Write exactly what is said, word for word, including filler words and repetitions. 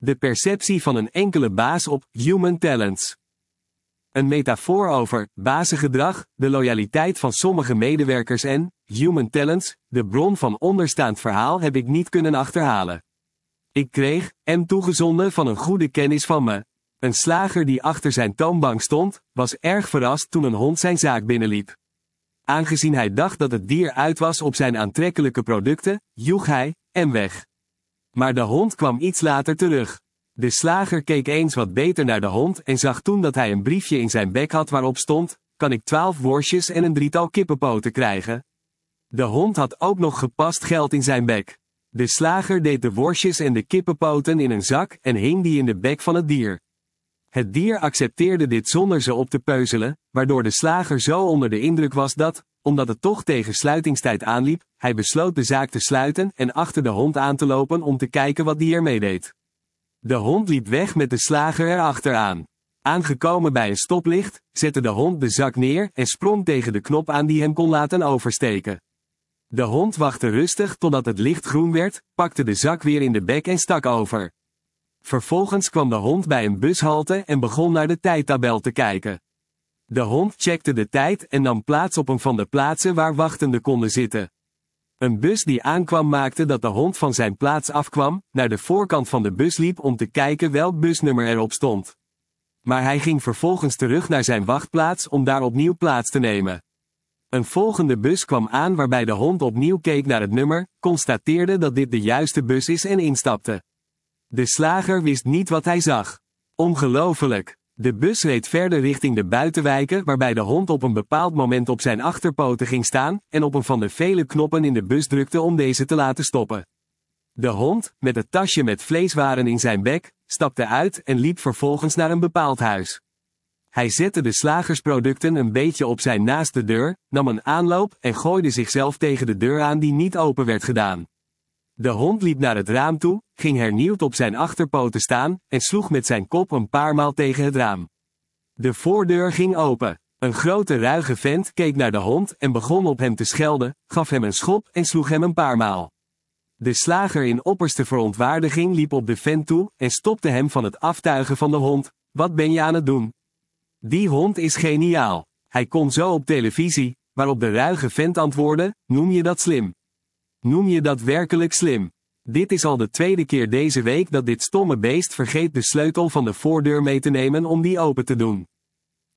De perceptie van een enkele baas op human talents. Een metafoor over bazengedrag, de loyaliteit van sommige medewerkers en human talents, de bron van onderstaand verhaal heb ik niet kunnen achterhalen. Ik kreeg hem toegezonden van een goede kennis van me. Een slager die achter zijn toonbank stond, was erg verrast toen een hond zijn zaak binnenliep. Aangezien hij dacht dat het dier uit was op zijn aantrekkelijke producten, joeg hij hem weg. Maar de hond kwam iets later terug. De slager keek eens wat beter naar de hond en zag toen dat hij een briefje in zijn bek had waarop stond: kan ik twaalf worstjes en een drietal kippenpoten krijgen? De hond had ook nog gepast geld in zijn bek. De slager deed de worstjes en de kippenpoten in een zak en hing die in de bek van het dier. Het dier accepteerde dit zonder ze op te peuzelen, waardoor de slager zo onder de indruk was dat, omdat het toch tegen sluitingstijd aanliep, hij besloot de zaak te sluiten en achter de hond aan te lopen om te kijken wat die ermee deed. De hond liep weg met de slager erachteraan. Aangekomen bij een stoplicht, zette de hond de zak neer en sprong tegen de knop aan die hem kon laten oversteken. De hond wachtte rustig totdat het licht groen werd, pakte de zak weer in de bek en stak over. Vervolgens kwam de hond bij een bushalte en begon naar de tijdtabel te kijken. De hond checkte de tijd en nam plaats op een van de plaatsen waar wachtenden konden zitten. Een bus die aankwam maakte dat de hond van zijn plaats afkwam, naar de voorkant van de bus liep om te kijken welk busnummer erop stond. Maar hij ging vervolgens terug naar zijn wachtplaats om daar opnieuw plaats te nemen. Een volgende bus kwam aan waarbij de hond opnieuw keek naar het nummer, constateerde dat dit de juiste bus is en instapte. De slager wist niet wat hij zag. Ongelooflijk! De bus reed verder richting de buitenwijken waarbij de hond op een bepaald moment op zijn achterpoten ging staan en op een van de vele knoppen in de bus drukte om deze te laten stoppen. De hond, met het tasje met vleeswaren in zijn bek, stapte uit en liep vervolgens naar een bepaald huis. Hij zette de slagersproducten een beetje op zijn naast de deur, nam een aanloop en gooide zichzelf tegen de deur aan die niet open werd gedaan. De hond liep naar het raam toe, ging hernieuwd op zijn achterpoten staan en sloeg met zijn kop een paar maal tegen het raam. De voordeur ging open. Een grote ruige vent keek naar de hond en begon op hem te schelden, gaf hem een schop en sloeg hem een paar maal. De slager in opperste verontwaardiging liep op de vent toe en stopte hem van het aftuigen van de hond. Wat ben je aan het doen? Die hond is geniaal. Hij kon zo op televisie, waarop de ruige vent antwoordde: noem je dat slim? Noem je dat werkelijk slim? Dit is al de tweede keer deze week dat dit stomme beest vergeet de sleutel van de voordeur mee te nemen om die open te doen.